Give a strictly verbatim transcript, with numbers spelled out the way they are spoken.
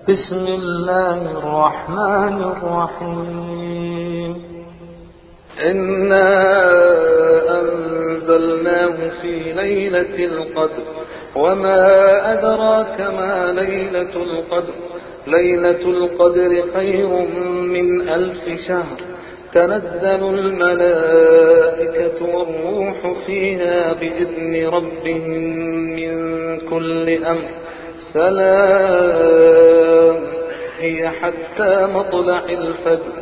بسم الله الرحمن الرحيم. إنا أنزلناه في ليلة القدر وما أدراك ما ليلة القدر ليلة القدر خير من ألف شهر تنزل الملائكة والروح فيها بإذن ربهم من كل أمر سلام هي حتى مطلع الفجر